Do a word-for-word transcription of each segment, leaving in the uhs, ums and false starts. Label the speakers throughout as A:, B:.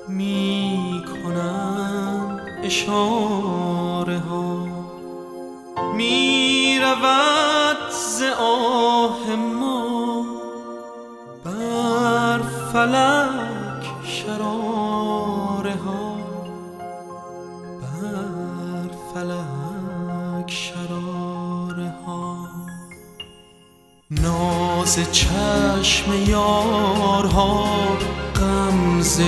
A: می کنند اشاره ها، می رود ز آه ما بر فلک شراره ها، بر فلک شراره ها. ناز چشم یارها، غمزه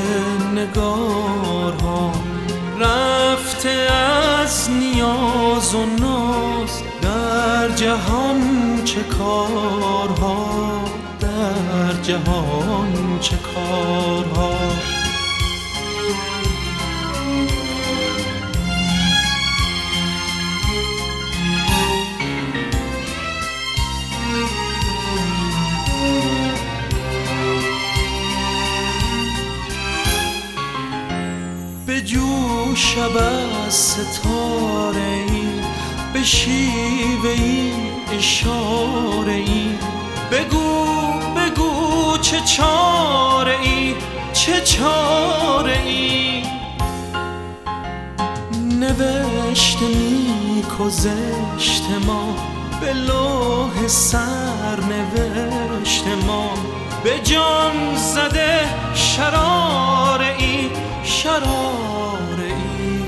A: نگارها، رفته از نیاز و ناز در جهان چه کارها، در جهان چه کارها. به جوش از ستاره ای، به شیوه ای اشاره ای، بگو بگو چه چاره ای، چه چاره ای. نوشته نیک و زشت ما به لوح سر نوشت ما، به جان زده شراره ای، شراره ای.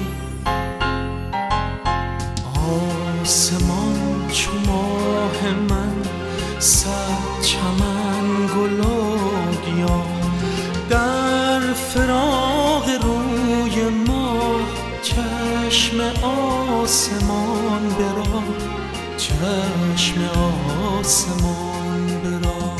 A: آسمان چو ماه من، صد چمن گل و گیاه، در فراق روی ما چشم آسمان براه، چشم آسمان براه.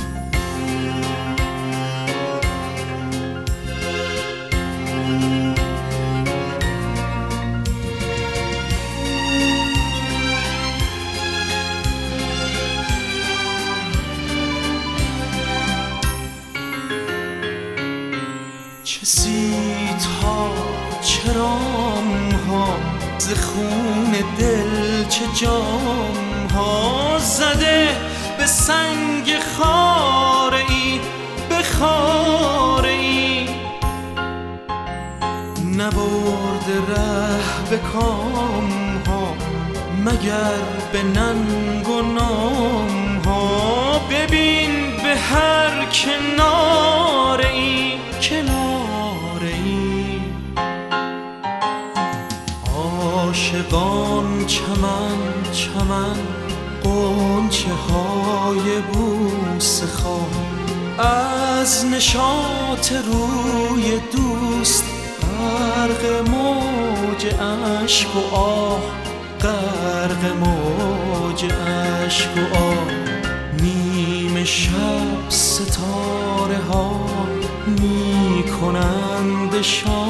A: چه سیدها چه رامها، ز خون دل چه جامها، زده به سنگ خاره ای، به خاره ای. نبرده ره به کامها، مگر به ننگ و نامها. ببین به هر کناره ای، کناره ای. عاشقان چمن چمن، غنچه های بوسه خواه، از نشاط روی دوست غرق موج اشک و آه، غرق موج اشک و آه. نیمه شب ستاره ها می کنند اشاره